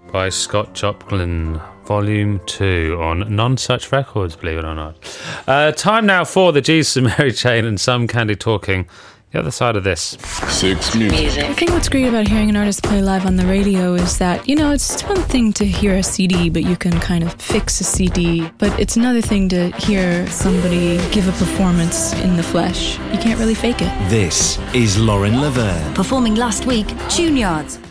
by Scott Joplin, Volume 2 on Non-Such Records, believe it or not. Time now for the Jesus and Mary Chain and Some Candy talking. The other side of this. 6 Music. I think what's great about hearing an artist play live on the radio is that, it's one thing to hear a CD, but you can kind of fix a CD. But it's another thing to hear somebody give a performance in the flesh. You can't really fake it. This is Lauren Laverne. Performing last week, Tune Yards.